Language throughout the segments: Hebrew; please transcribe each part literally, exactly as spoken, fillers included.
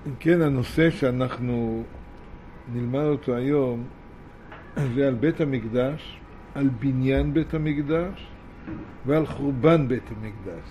אם כן, הנושא שאנחנו נלמד אותו היום זה על בית המקדש, על בניין בית המקדש ועל חורבן בית המקדש.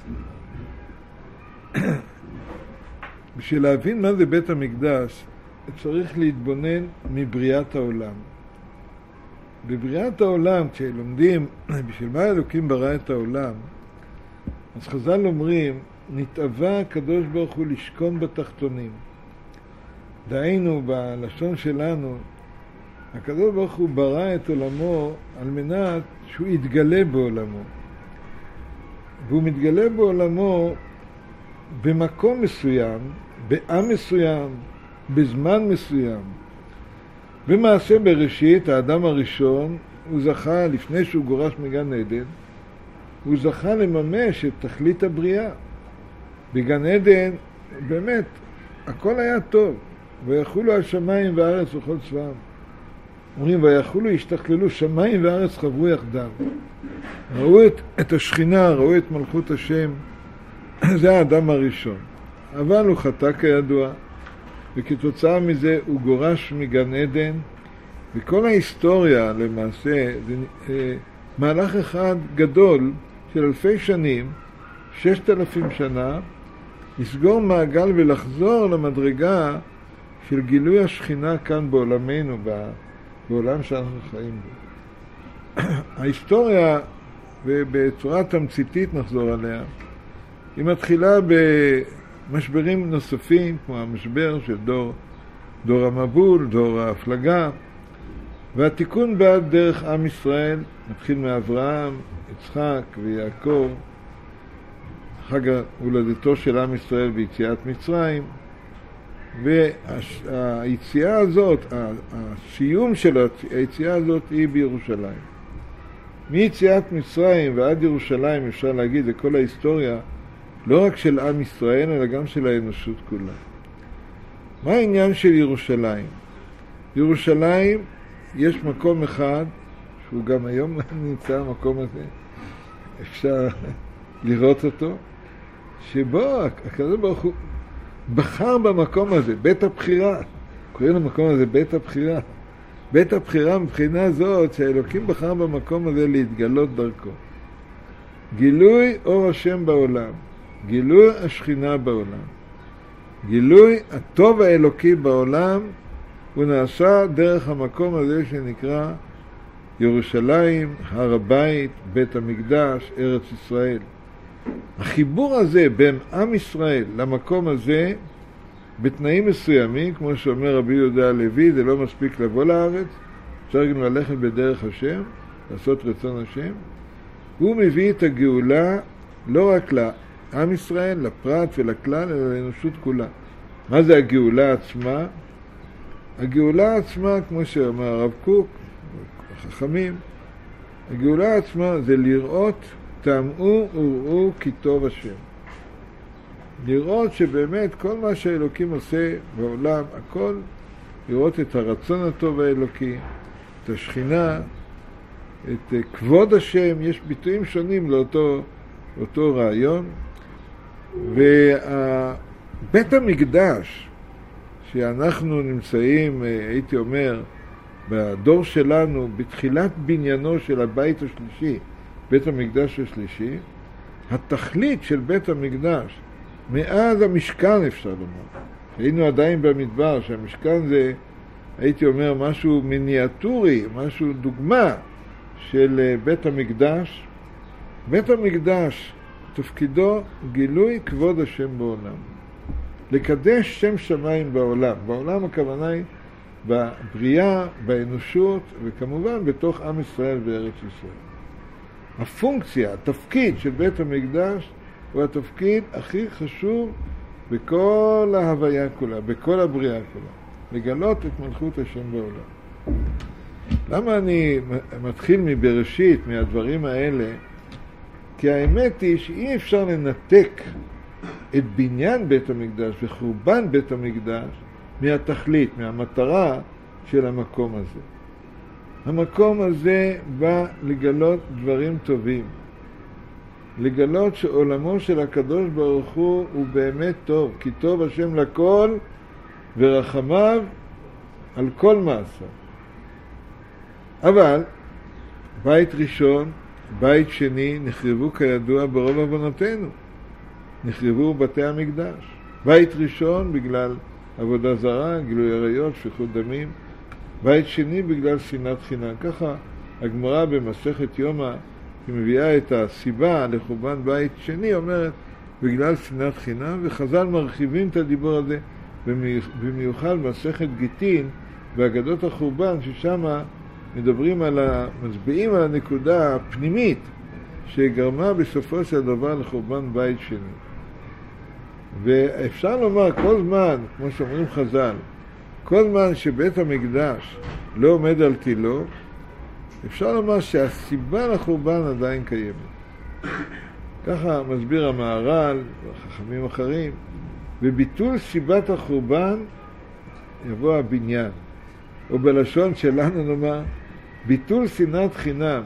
בשביל להבין מה זה בית המקדש צריך להתבונן מבריאת העולם. בבריאת העולם, כשלומדים בשביל מה אלוקים ברא את העולם, אז חז"ל אומרים, נתאווה הקדוש ברוך הוא לשכון בתחתונים. דהיינו, בלשון שלנו, הקדוש ברוך הוא ברא את עולמו על מנת שהוא יתגלה בעולמו. והוא מתגלה בעולמו במקום מסוים, בעם מסוים, בזמן מסוים. במעשה בראשית, האדם הראשון, הוא זכה, לפני שהוא גורש מגן עדן, הוא זכה לממש את תכלית הבריאה. בגן עדן, באמת, הכל היה טוב. ויחולו השמיים והארץ וכל צבאם. אומרים, ויחולו, השתכללו, שמיים וארץ חברו יחדיו. ראו את, את השכינה, ראו את מלכות השם. זה האדם הראשון. אבל הוא חטא כידוע, וכתוצאה מזה הוא גורש מגן עדן, וכל ההיסטוריה למעשה זה אה, מהלך אחד גדול של אלפי שנים, ששת אלפים שנה, לסגור מעגל ולחזור למדרגה של גילוי השכינה כאן בעולמנו, בעולם שאנחנו חיים בו. ההיסטוריה, ובצורה תמציתית נחזור עליה, היא מתחילה במשברים נוספים, כמו המשבר של דור, דור המבול, דור ההפלגה, והתיקון בעד דרך עם ישראל מתחיל מאברהם, יצחק ויעקב, חג הולדתו של עם ישראל ביציאת מצרים, והיציאה הזאת, הסיום של היציאה הזאת היא בירושלים. מיציאת מצרים ועד ירושלים, אפשר להגיד, זה כל ההיסטוריה, לא רק של עם ישראל, אלא גם של האנושות כולה. מה העניין של ירושלים? ירושלים, יש מקום אחד, שהוא גם היום נמצא המקום הזה, אפשר לראות אותו, שבו הקדוש ברוך הוא בחר במקום הזה, בית הבחירה. קוראים למקום הזה בית הבחירה. בית הבחירה מבחינה זאת שהאלוקים בחר במקום הזה להתגלות דרכו. גילוי אור השם בעולם, גילוי השכינה בעולם, גילוי הטוב האלוקי בעולם, הוא נעשה דרך המקום הזה שנקרא ירושלים, הר הבית, בית המקדש, ארץ ישראל. החיבור הזה בין עם ישראל למקום הזה, בתנאים מסוימים, כמו שאומר רבי יהודה הלוי, זה לא מספיק לבוא לארץ, אפשר גם ללכת בדרך השם, לעשות רצון השם. הוא מביא את הגאולה לא רק לעם ישראל, לפרט ולכלל, אלא לאנושות כולה. מה זה הגאולה עצמה? הגאולה עצמה, כמו שאומר הרב קוק, החכמים, הגאולה עצמה זה לראות, תאמרו וראו כי טוב השם. לראות שבאמת כל מה שהאלוקים עושה בעולם, הכל, לראות את הרצון הטוב האלוקי, את השכינה, את כבוד השם, יש ביטויים שונים לאותו אותו רעיון. ובית המקדש, שאנחנו נמצאים, הייתי אומר, בדור שלנו, בתחילת בניינו של הבית השלישי, בית המקדש השלישי, התכלית של בית המקדש, מאז המשכן אפשר לומר, היינו עדיין במדבר, שהמשכן זה, הייתי אומר, משהו מיניאטורי, משהו דוגמה של בית המקדש. בית המקדש, תפקידו גילוי כבוד השם בעולם. לקדש שם שמיים בעולם. בעולם הכוונה היא בבריאה, באנושות, וכמובן בתוך עם ישראל וארץ ישראל. הפונקציה, התפקיד של בית המקדש, הוא התפקיד הכי חשוב בכל ההוויה כולה, בכל הבריאה כולה. לגלות את מלכות השם בעולם. למה אני מתחיל מבראשית, מהדברים האלה? כי האמת היא שאי אפשר לנתק את בניין בית המקדש וחורבן בית המקדש מהתכלית, מהמטרה של המקום הזה. המקום הזה בא לגלות דברים טובים. לגלות שעולמו של הקדוש ברוך הוא הוא באמת טוב, כי טוב השם לכל ורחמיו על כל מעשה. אבל בית ראשון, בית שני, נחרבו כידוע ברוב עוונותינו. נחרבו בתי המקדש. בית ראשון בגלל עבודה זרה, גילוי עריות, שפיכות דמים. בית שני בגלל שנאת חינם. ככה הגמרא במסכת יומא, היא מביאה את הסיבה לחורבן בית שני, אומרת בגלל שנאת חינם, וחז"ל מרחיבים את הדיבור הזה, במיוחד במסכת גיטין, באגדות החורבן, ששם מדברים על ה... מצביעים על הנקודה הפנימית, שגרמה בסופו של דבר לחורבן בית שני. ואפשר לומר כל זמן, כמו שאומרים חז"ל, כל זמן שבית המקדש לא עומד על תילו, אפשר לומר שהסיבה לחורבן עדיין קיימת. ככה מסביר המהר"ל וחכמים אחרים, בביטול סיבת החורבן יבוא הבניין, או בלשון שלנו נאמר, ביטול שנאת חינם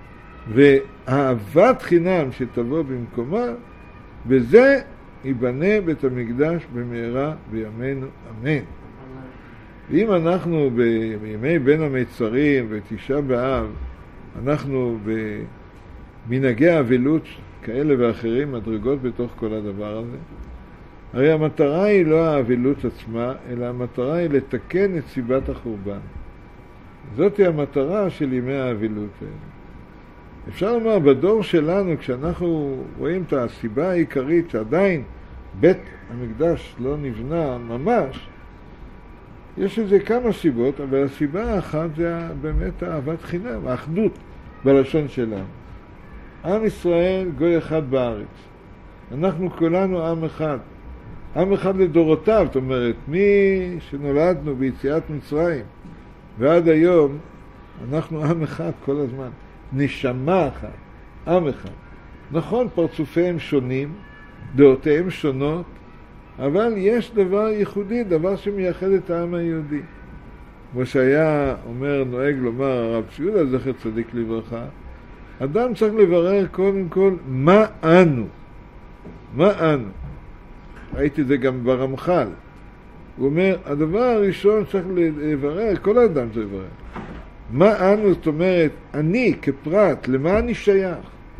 ואהבת חינם שתבוא במקומה, וזה ייבנה בית המקדש במהרה בימינו אמן. ואם אנחנו בימי בין המצרים ותשעה באב, אנחנו במנהגי אבלות כאלה ואחרים, מדרגות בתוך כל הדבר הזה, הרי המטרה היא לא האבלות עצמה, אלא המטרה היא לתקן את סיבת החורבן. זאת היא המטרה של ימי האבלות האלה. אפשר לומר, בדור שלנו, כשאנחנו רואים את הסיבה העיקרית שעדיין בית המקדש לא נבנה ממש, יש לזה כמה סיבות, אבל הסיבה האחת זה באמת אהבת חינם, האחדות בלשון שלנו. עם ישראל גוי אחד בארץ. אנחנו כולנו עם אחד. עם אחד לדורותיו, זאת אומרת, מי שנולדנו ביציאת מצרים ועד היום, אנחנו עם אחד כל הזמן. נשמה אחת, עם אחד. נכון, פרצופיהם שונים, דעותיהם שונות, אבל יש דבר ייחודי, דבר שמייחד את העם היהודי. כמו שהיה אומר, נוהג לומר הרב ציודה, זכר צדיק לברכה, אדם צריך לברר קודם כל מה אנו. מה אנו? ראיתי את זה גם ברמח"ל. הוא אומר, הדבר הראשון צריך לברר, כל האדם צריך לברר. מה אנו, זאת אומרת, אני כפרט, למה אני שייך?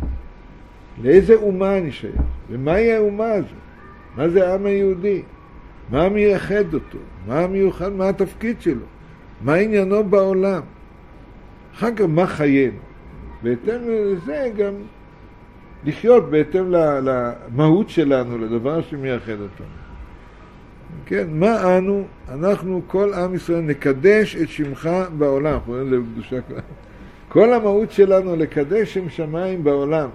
לאיזה אומה אני שייך? ומהי האומה הזו? מה זה העם היהודי? מה מייחד אותו? מה המיוחד? מה התפקיד שלו? מה עניינו בעולם? אחר כך מה חיינו? בהתאם לזה גם לחיות בהתאם למהות שלנו, לדבר שמייחד אותנו. כן, מה אנו? אנחנו כל עם ישראל נקדש את שמך בעולם. אנחנו רואים לזה בקדושה כלל. כל המהות שלנו לקדש שם שמיים בעולם.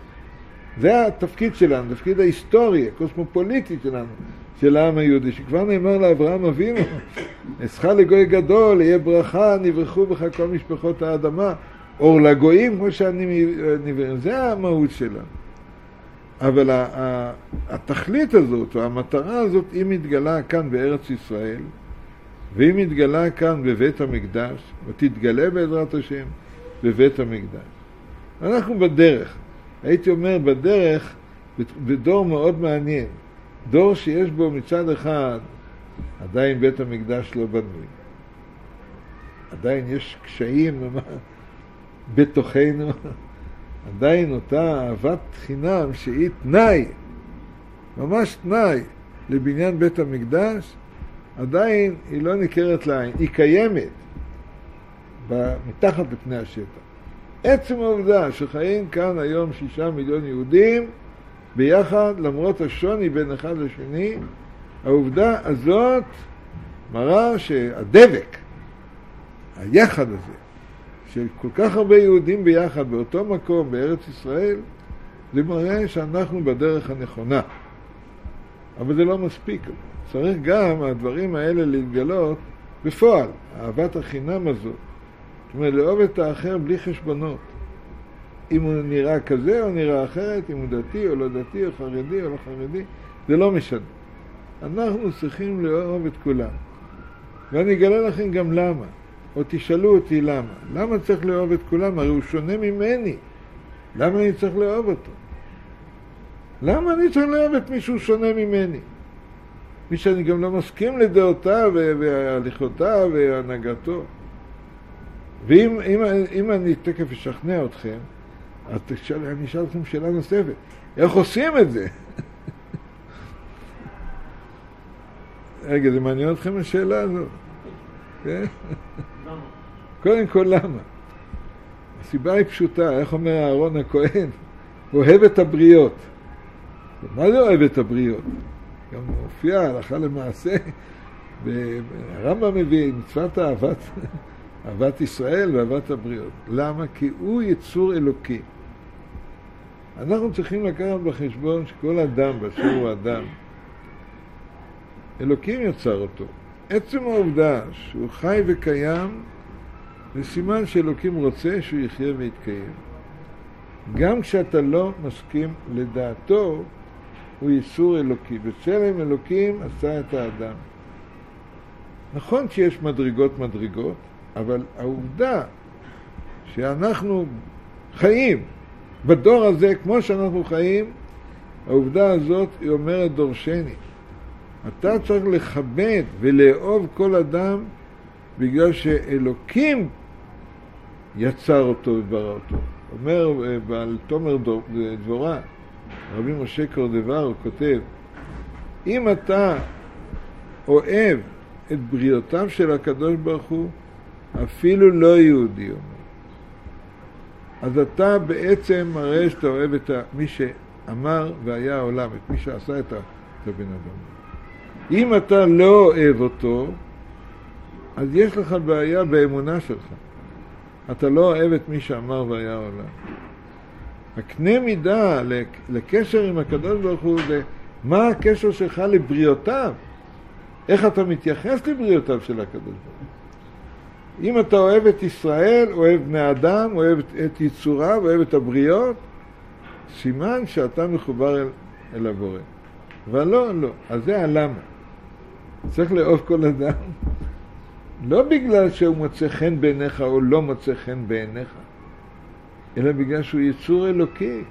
זה התפקיד שלנו, תפקיד ההיסטורי, הקוסמופוליטי שלנו, של העם היהודי, שכבר נאמר לאברהם אבינו, אצלך לגוי גדול, יהיה ברכה, נברכו בך כל משפחות האדמה, אור לגויים, כמו שאני נברא, זה המהות שלנו. אבל התכלית הזאת, או המטרה הזאת, היא מתגלה כאן בארץ ישראל, והיא מתגלה כאן בבית המקדש, ותתגלה בעזרת השם בבית המקדש. אנחנו בדרך. הייתי אומר בדרך, בדור מאוד מעניין, דור שיש בו מצד אחד, עדיין בית המקדש לא בנוי. עדיין יש קשיים בתוכנו, עדיין אותה אהבת חינם שהיא תנאי, ממש תנאי לבניין בית המקדש, עדיין היא לא ניכרת לעין, היא קיימת מתחת לפני השטח. עצם העובדה שחיים כאן היום שישה מיליון יהודים ביחד, למרות השוני בין אחד לשני, העובדה הזאת מראה שהדבק, היחד הזה, של כל כך הרבה יהודים ביחד באותו מקום בארץ ישראל, זה מראה שאנחנו בדרך הנכונה. אבל זה לא מספיק. צריך גם הדברים האלה להתגלות בפועל, אהבת החינם הזאת. זאת אומרת, לאהוב את האחר בלי חשבונות. אם הוא נראה כזה או נראה אחרת, אם הוא דתי או לא דתי, או חרדי או לא חרדי, זה לא משנה. אנחנו צריכים לאהוב את כולם. ואני אגלה לכם גם למה. או תשאלו אותי למה. למה צריך לאהוב את כולם? הרי הוא שונה ממני. למה אני צריך לאהוב אותו? למה אני צריך לאהוב את מישהו שונה ממני? מי שאני גם לא מסכים לדעותיו והליכותיו והנהגתו. ואם אם, אם אני תקף אשכנע אתכם, אז תשאל, אני אשאל אתכם שאלה נוספת. איך עושים את זה? רגע, זה מעניין אתכם השאלה הזאת? כן? למה? קודם כל למה? הסיבה היא פשוטה, איך אומר אהרון הכהן? הוא אוהב את הבריות. מה זה אוהב את הבריות? גם מופיע הלכה למעשה, הרמב"ם מביא מצוות אהבת, אהבת ישראל ואהבת הבריות. למה? כי הוא יצור אלוקי. אנחנו צריכים לקחת בחשבון שכל אדם באשר הוא אדם, אלוקים יצר אותו. עצם העובדה שהוא חי וקיים, זה סימן שאלוקים רוצה שהוא יחיה ויתקיים. גם כשאתה לא מסכים לדעתו, הוא יצור אלוקי. בצלם אלוקים עשה את האדם. נכון שיש מדרגות מדרגות, אבל העובדה שאנחנו חיים בדור הזה כמו שאנחנו חיים, העובדה הזאת היא אומרת דורשני. אתה צריך לכבד ולאהוב כל אדם בגלל שאלוקים יצר אותו וברא אותו. אומר בעל תומר דבורה, רבי משה קורדבר, הוא כותב, אם אתה אוהב את בריאותיו של הקדוש ברוך הוא, אפילו לא יהודי אומר. אז אתה בעצם מראה שאתה אוהב את מי שאמר והיה העולם, את מי שעשה את הבן אדם. אם אתה לא אוהב אותו, אז יש לך בעיה באמונה שלך. אתה לא אוהב את מי שאמר והיה העולם. הקנה מידה לקשר עם הקדוש ברוך הוא זה מה הקשר שלך לבריאותיו. איך אתה מתייחס לבריאותיו של הקדוש ברוך הוא. אם אתה אוהב את ישראל, אוהב בני אדם, אוהב את יצוריו, אוהב את הבריות, סימן שאתה מחובר אל, אל הבורא. אבל לא, לא. אז זה הלמה. צריך לאהוב כל אדם. לא בגלל שהוא מוצא חן בעיניך או לא מוצא חן בעיניך, אלא בגלל שהוא יצור אלוקי.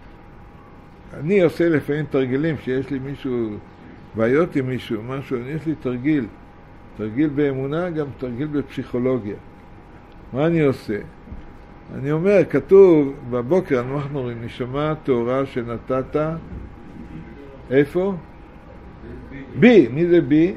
אני עושה לפעמים תרגילים, שיש לי מישהו, בעיות עם מישהו, משהו, יש לי תרגיל. תרגיל באמונה, גם תרגיל בפסיכולוגיה. מה אני עושה? אני אומר, כתוב בבוקר, אנחנו רואים, נשמה תורה שנתת, איפה? בי. מי זה בי?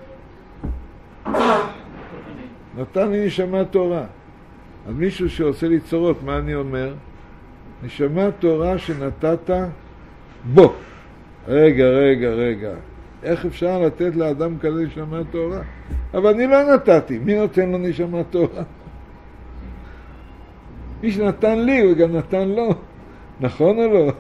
נתן לי נשמה תורה. אז מישהו שעושה לי צרות, מה אני אומר? נשמה תורה שנתת בו. רגע, רגע, רגע. איך אפשר לתת לאדם כזה נשמה תורה? אבל אני לא נתתי. מי נותן לו נשמה תורה? מי שנתן לי, הוא גם נתן לו. נכון או לא?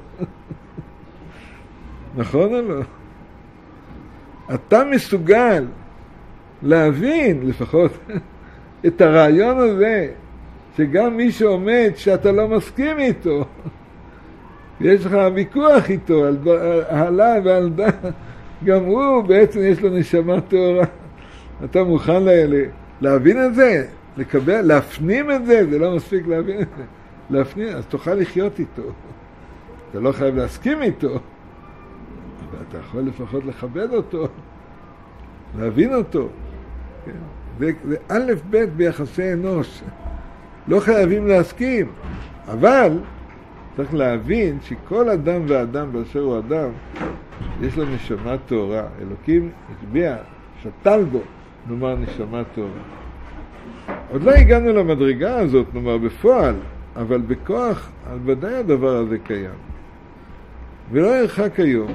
נכון או לא? אתה מסוגל להבין לפחות את הרעיון הזה, שגם מי שעומד שאתה לא מסכים איתו, יש לך ויכוח איתו על העלה ועל דה, גם הוא בעצם יש לו נשמה תורה. אתה מוכן לה, להבין את זה? לקבל, להפנים את זה? זה לא מספיק להבין את זה. להפנים, אז תוכל לחיות איתו. אתה לא חייב להסכים איתו, אבל אתה יכול לפחות לכבד אותו, להבין אותו. כן? זה, זה א' ב' ביחסי אנוש. לא חייבים להסכים, אבל צריך להבין שכל אדם ואדם באשר הוא אדם, יש לו נשמה תורה. אלוקים הצביע, שתל בו, נאמר נשמה תורה. עוד לא הגענו למדרגה הזאת, נאמר בפועל, אבל בכוח, על ודאי הדבר הזה קיים. ולא ירחק היום.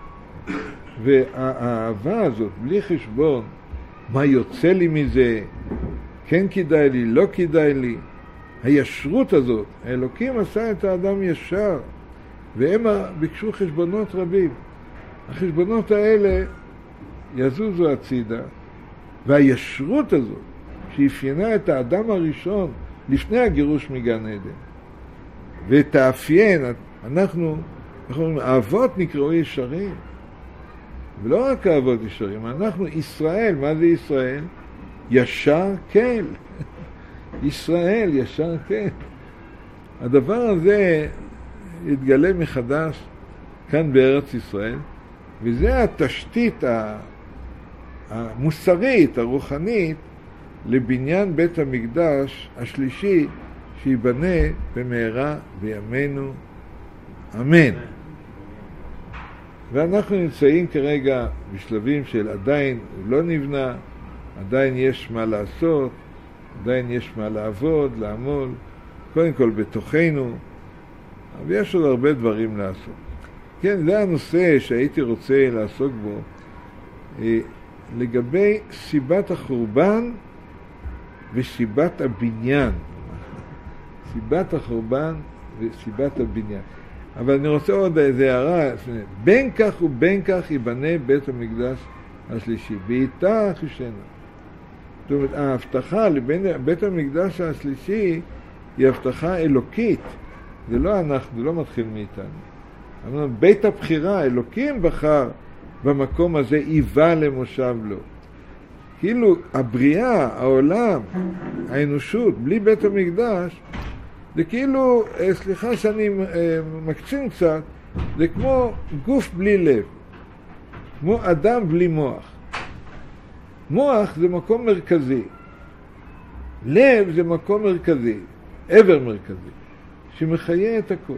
והאהבה הזאת, בלי חשבון, מה יוצא לי מזה, כן כדאי לי, לא כדאי לי, הישרות הזאת, האלוקים עשה את האדם ישר, והם ביקשו חשבונות רבים. החשבונות האלה יזוזו הצידה, והישרות הזאת, שאפיינה את האדם הראשון לפני הגירוש מגן עדן, ותאפיין, אנחנו, אנחנו אומרים, האבות נקראו ישרים, ולא רק האבות ישרים, אנחנו ישראל. מה זה ישראל? ישר כל. ישראל ישר כל. הדבר הזה יתגלה מחדש כאן בארץ ישראל, וזה התשתית המוסרית, הרוחנית, לבניין בית המקדש השלישי שיבנה במהרה בימינו. אמן. ואנחנו נמצאים כרגע בשלבים של עדיין לא נבנה, עדיין יש מה לעשות, עדיין יש מה לעבוד, לעמול, קודם כל בתוכנו, אבל יש עוד הרבה דברים לעשות. כן, זה הנושא שהייתי רוצה לעסוק בו, לגבי סיבת החורבן וסיבת הבניין. סיבת החורבן וסיבת הבניין. אבל אני רוצה עוד איזה הערה, בין כך ובין כך ייבנה בית המקדש השלישי, ואיתה חישנה. זאת אומרת, ההבטחה לבין בית המקדש השלישי היא הבטחה אלוקית. זה לא אנחנו, זה לא מתחיל מאיתנו. אבל בית הבחירה, אלוקים בחר במקום הזה, היווה למושב לו. כאילו הבריאה, העולם, האנושות, בלי בית המקדש, זה כאילו, סליחה שאני מקצין קצת, זה כמו גוף בלי לב, כמו אדם בלי מוח. מוח זה מקום מרכזי, לב זה מקום מרכזי, עבר מרכזי, שמחיה את הכל.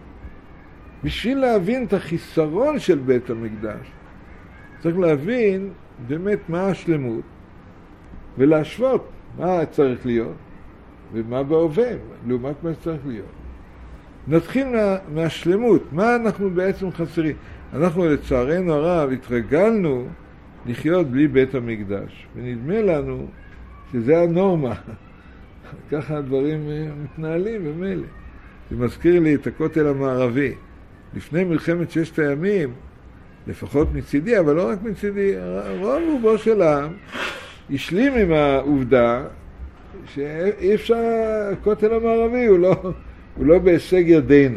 בשביל להבין את החיסרון של בית המקדש, צריך להבין באמת מה השלמות, ולהשוות מה צריך להיות, ומה בהווה, לעומת מה שצריך להיות. נתחיל מה, מהשלמות, מה אנחנו בעצם חסרים. אנחנו לצערנו הרב התרגלנו לחיות בלי בית המקדש, ונדמה לנו שזה הנורמה. ככה הדברים מתנהלים במילא. זה מזכיר לי את הכותל המערבי. לפני מלחמת ששת הימים, לפחות מצידי, אבל לא רק מצידי, רוב רובו של העם השלים עם העובדה שאי אפשר, הכותל המערבי הוא לא, הוא לא בהישג ידינו.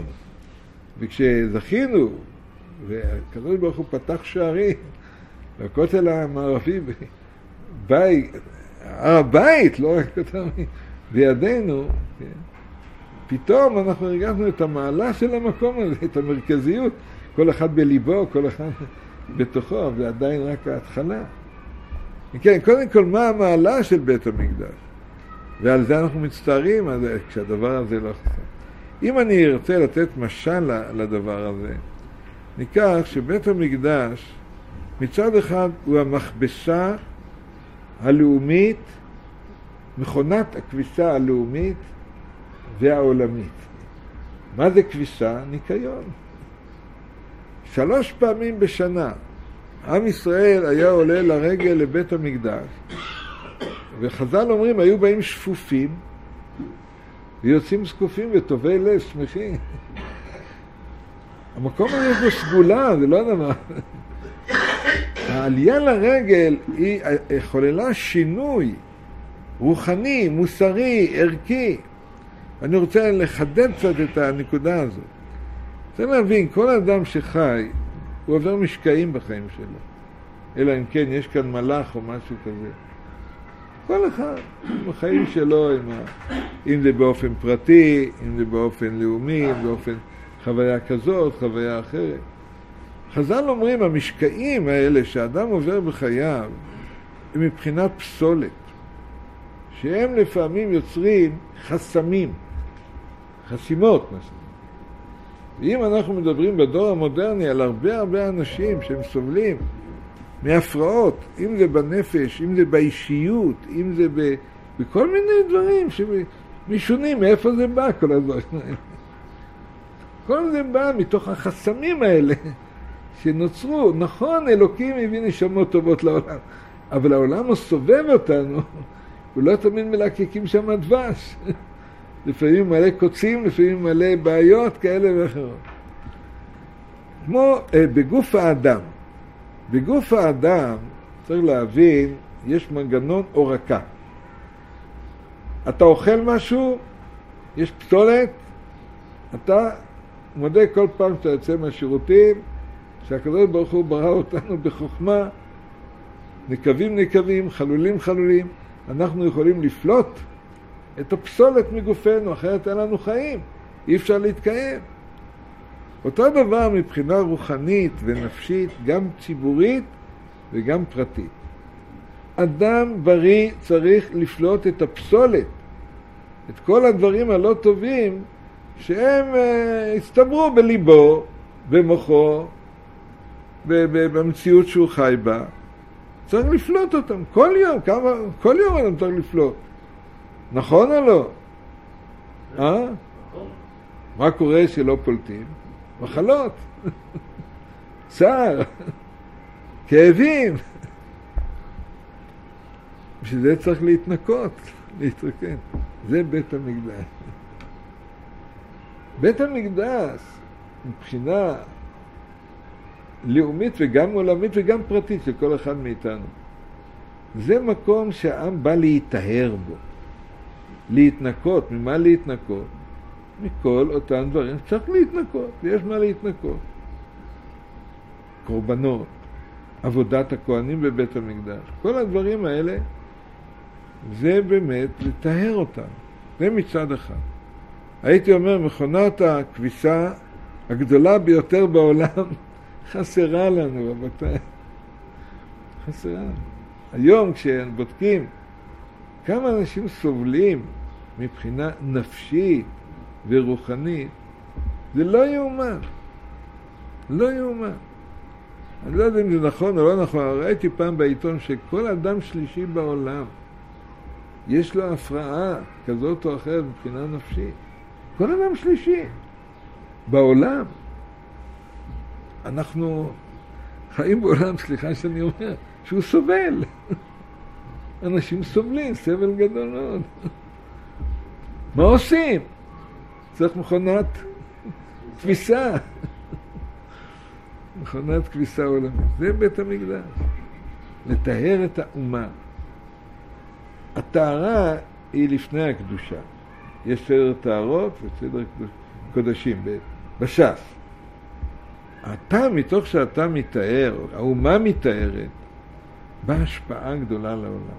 וכשזכינו, והקדוש ברוך הוא פתח שערים, והכותל המערבי בית, הר הבית, לא רק הכותל המערבי, בידינו, כן? פתאום אנחנו הרגשנו את המעלה של המקום הזה, את המרכזיות, כל אחד בליבו, כל אחד בתוכו, אבל עדיין רק ההתחלה. כן, קודם כל, מה המעלה של בית המקדש? ועל זה אנחנו מצטערים, כשהדבר הזה לא חסר. אם אני ארצה לתת משל לדבר הזה, ניקח שבית המקדש, מצד אחד הוא המכבסה הלאומית, מכונת הכביסה הלאומית והעולמית. מה זה כביסה? ניקיון. שלוש פעמים בשנה עם ישראל היה עולה לרגל לבית המקדש, וחז"ל אומרים, היו באים שפופים, ויוצאים זקופים וטובי לב, שמחים. המקום הזה יש בו סגולה, זה לא דבר. העלייה לרגל היא חוללה שינוי רוחני, מוסרי, ערכי. אני רוצה לחדד קצת את הנקודה הזאת. צריך להבין, כל אדם שחי, הוא עובר משקעים בחיים שלו. אלא אם כן, יש כאן מלאך או משהו כזה. כל אחד, בחיים שלו, עם ה... אם זה באופן פרטי, אם זה באופן לאומי, אם באופן חוויה כזאת, חוויה אחרת. חז"ל אומרים, המשקעים האלה שאדם עובר בחייו, הם מבחינת פסולת, שהם לפעמים יוצרים חסמים, חסימות. ואם אנחנו מדברים בדור המודרני על הרבה הרבה אנשים שהם סובלים מהפרעות, אם זה בנפש, אם זה באישיות, אם זה ב... בכל מיני דברים שמשונים, מאיפה זה בא כל הדברים האלה? כל זה בא מתוך החסמים האלה שנוצרו. נכון, אלוקים הביא נשמות טובות לעולם, אבל העולם הסובב אותנו, הוא לא תמיד מלקקים שם דבש. לפעמים מלא קוצים, לפעמים מלא בעיות כאלה ואחרות. כמו אה, בגוף האדם. בגוף האדם, צריך להבין, יש מנגנון עורקה. אתה אוכל משהו, יש פסולת, אתה מודה כל פעם שאתה יוצא מהשירותים, שהקדוש ברוך הוא ברא אותנו בחוכמה, נקבים נקבים, חלולים חלולים, אנחנו יכולים לפלוט את הפסולת מגופנו, אחרת אין לנו חיים, אי אפשר להתקיים. אותו דבר מבחינה רוחנית ונפשית, גם ציבורית וגם פרטית. אדם בריא צריך לפלוט את הפסולת, את כל הדברים הלא טובים שהם uh, הסתברו בליבו, במוחו, במציאות שהוא חי בה. צריך לפלוט אותם כל יום, כמה, כל יום אדם צריך לפלוט. נכון או לא? אה? מה קורה שלא פולטים? מחלות, צער, כאבים. בשביל זה צריך להתנקות, להתרקן. זה בית המקדש. בית המקדש, מבחינה לאומית וגם עולמית וגם פרטית של כל אחד מאיתנו, זה מקום שהעם בא להתאהר בו, להתנקות. ממה להתנקות? מכל אותם דברים צריך להתנקות, יש מה להתנקות. קורבנות, עבודת הכהנים בבית המקדש, כל הדברים האלה זה באמת לטהר אותם. זה מצד אחד. הייתי אומר, מכונת הכביסה הגדולה ביותר בעולם חסרה לנו, רבותיי. חסרה. היום כשבודקים כמה אנשים סובלים מבחינה נפשית ורוחנית, זה לא יאומן. לא יאומן. אני לא יודע אם זה נכון או לא נכון, ראיתי פעם בעיתון שכל אדם שלישי בעולם יש לו הפרעה כזאת או אחרת מבחינה נפשית. כל אדם שלישי בעולם. אנחנו חיים בעולם, סליחה שאני אומר, שהוא סובל. אנשים סובלים, סבל גדול מאוד. מה עושים? צריך מכונת כביסה. מכונת כביסה עולמית. זה בית המקדש. לטהר את האומה. הטהרה היא לפני הקדושה. יש סדר טהרות וסדר קודשים בש"ס. אתה, מתוך שאתה מתאר, האומה מתארת, באה השפעה גדולה לעולם.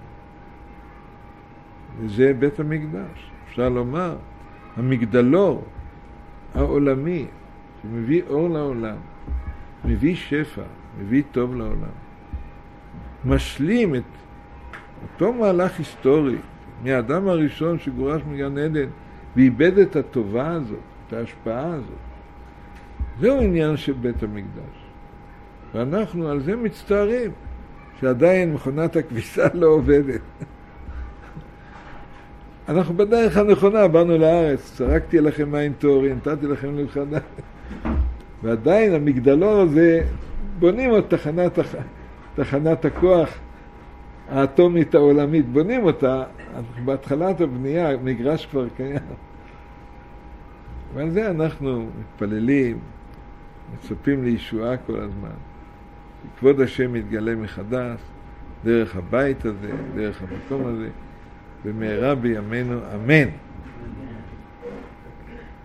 וזה בית המקדש. אפשר לומר, המגדלור העולמי, שמביא אור לעולם, מביא שפע, מביא טוב לעולם. משלים את אותו מהלך היסטורי, מהאדם הראשון שגורש מגן עדן, ואיבד את הטובה הזאת, את ההשפעה הזאת. זהו עניין של בית המקדש. ואנחנו על זה מצטערים, שעדיין מכונת הכביסה לא עובדת. אנחנו בדרך הנכונה, באנו לארץ, צרקתי לכם מים טהורים, נתתי לכם לב חדש. ועדיין המגדלור הזה, בונים את תחנת, תחנת הכוח האטומית העולמית, בונים אותה, בהתחלת הבנייה, מגרש כבר קיים. ועל זה אנחנו מתפללים, מצפים לישועה כל הזמן. כבוד השם מתגלה מחדש, דרך הבית הזה, דרך המקום הזה, במהרה בימינו, אמן.